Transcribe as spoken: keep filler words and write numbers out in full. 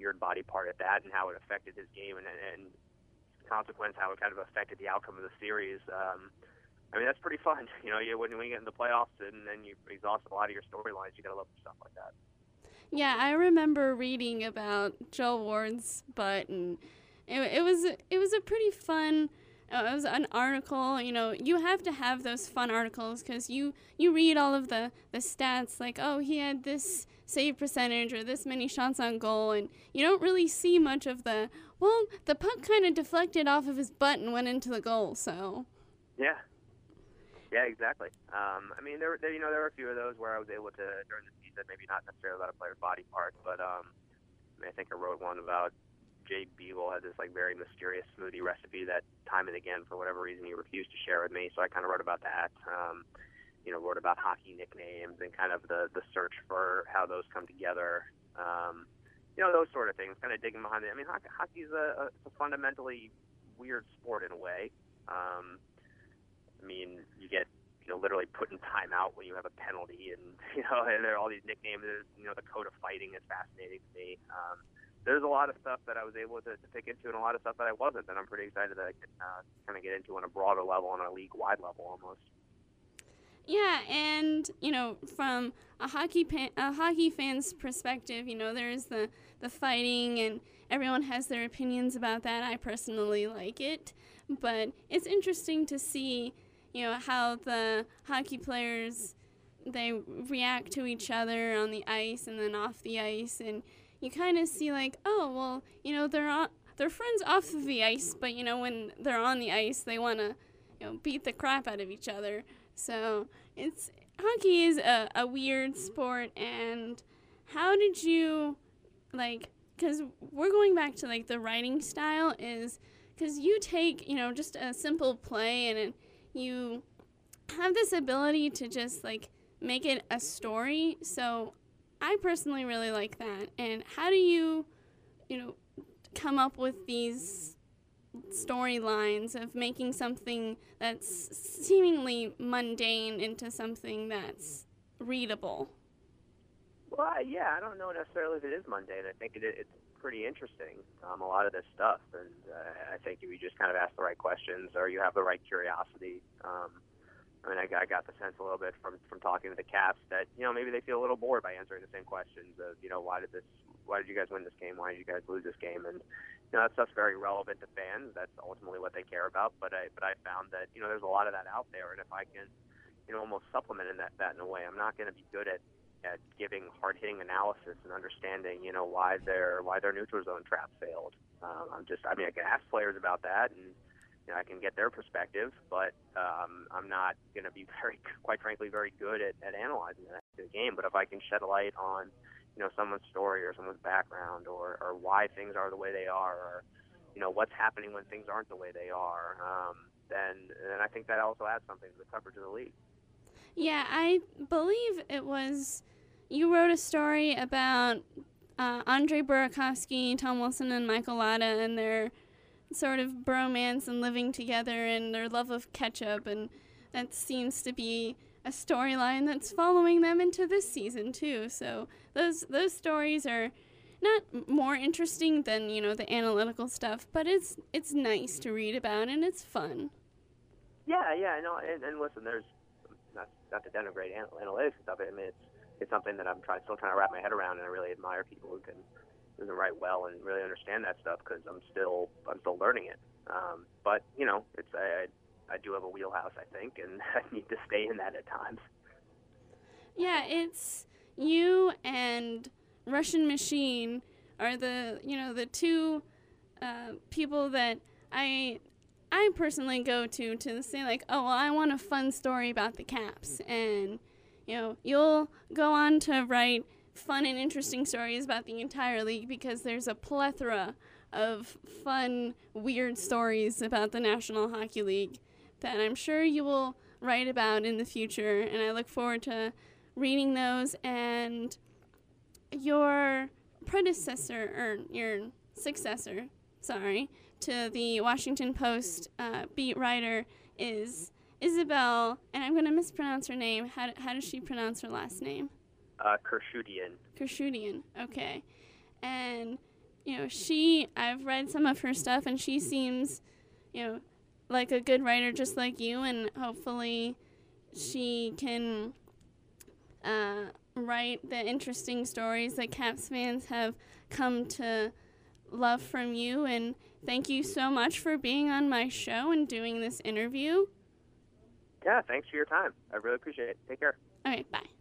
weird body part at that, and how it affected his game, and, and consequence how it kind of affected the outcome of the series. Um, I mean, that's pretty fun. You know, you, when, when you get in the playoffs and then you exhaust a lot of your storylines, you got to love stuff like that. Yeah, I remember reading about Joe Ward's butt, and it, it was it was a pretty fun. Uh, it was an article. You know, you have to have those fun articles because you you read all of the the stats, like, oh, he had this save percentage or this many shots on goal, and you don't really see much of the, well, the puck kind of deflected off of his butt and went into the goal. So yeah. Yeah, exactly. Um, I mean, there, there, you know, there were a few of those where I was able to, during the season, maybe not necessarily about a player's body part, but um, I mean, I think I wrote one about Jay Beagle had this like very mysterious smoothie recipe that time and again, for whatever reason, he refused to share with me. So I kind of wrote about that. Um, you know, wrote about hockey nicknames and kind of the the search for how those come together. Um, you know, those sort of things. Kind of digging behind it. I mean, hockey, hockey's a, a fundamentally weird sport in a way. Um, I mean, you get, you know, literally put in timeout when you have a penalty, and, you know, and there are all these nicknames. You know, the code of fighting is fascinating to me. Um, there's a lot of stuff that I was able to, to pick into and a lot of stuff that I wasn't, and I'm pretty excited that I can uh, kind of get into on a broader level, on a league-wide level almost. yeah, and you know, from a hockey pan, a hockey fan's perspective, you know, there's the the fighting, and everyone has their opinions about that. I personally like it, but it's interesting to see, you know, how the hockey players, they react to each other on the ice and then off the ice, and you kind of see like, oh, well, you know, they're on, they're friends off of the ice, but you know, when they're on the ice, they want to, you know, beat the crap out of each other. So it's hockey is a, a weird sport. And how did you, like, because we're going back to like the writing style, is because you take, you know, just a simple play and it, you have this ability to just like make it a story. So I personally really like that. And how do you, you know, come up with these storylines of making something that's seemingly mundane into something that's readable? Well, I, yeah, I don't know necessarily if it is mundane. I think it, it's pretty interesting, um, a lot of this stuff. And uh, I think if you just kind of ask the right questions or you have the right curiosity, um, I mean, I, I got the sense a little bit from, from talking to the Caps that, you know, maybe they feel a little bored by answering the same questions of, you know, why did this, why did you guys win this game? Why did you guys lose this game? And, you know, that stuff's very relevant to fans. That's ultimately what they care about. But I, but I found that, you know, there's a lot of that out there. And if I can, you know, almost supplement in that, that in a way, I'm not going to be good at, at giving hard-hitting analysis and understanding, you know, why their, why their neutral zone trap failed. Um, I'm just, I mean, I can ask players about that, and, you know, I can get their perspective, but um, I'm not going to be very, quite frankly, very good at, at analyzing that game. But if I can shed a light on, you know, someone's story or someone's background, or, or why things are the way they are, or, you know, what's happening when things aren't the way they are, um, then, then I think that also adds something to the coverage of the league. Yeah, I believe it was, you wrote a story about uh, Andre Burakovsky, Tom Wilson, and Michael Latta, and their sort of bromance and living together and their love of ketchup, and that seems to be a storyline that's following them into this season too. So those those stories are not more interesting than, you know, the analytical stuff, but it's it's nice to read about and it's fun. Yeah, yeah, no, and, and listen, there's not not to denigrate anal- analytics and stuff. I mean, it's it's something that I'm trying still trying to wrap my head around, and I really admire people who can who can write well and really understand that stuff, because I'm still I'm still learning it. Um, but you know, it's I, I do have a wheelhouse, I think, and I need to stay in that at times. Yeah, it's you and Russian Machine are the, you know, the two uh, people that I I personally go to to say like, oh, well, I want a fun story about the Caps, and you know, you'll go on to write fun and interesting stories about the entire league, because there's a plethora of fun, weird stories about the National Hockey League that I'm sure you will write about in the future, and I look forward to reading those. And your predecessor, or your successor, sorry, to the Washington Post uh, beat writer is Isabel, and I'm going to mispronounce her name. How, how does she pronounce her last name? Uh, Kershudian. Kershudian, okay. And you know, she, I've read some of her stuff, and she seems, you know, like a good writer just like you, and hopefully she can uh, write the interesting stories that Caps fans have come to love from you. And thank you so much for being on my show and doing this interview. Yeah, thanks for your time. I really appreciate it. Take care. All right, bye.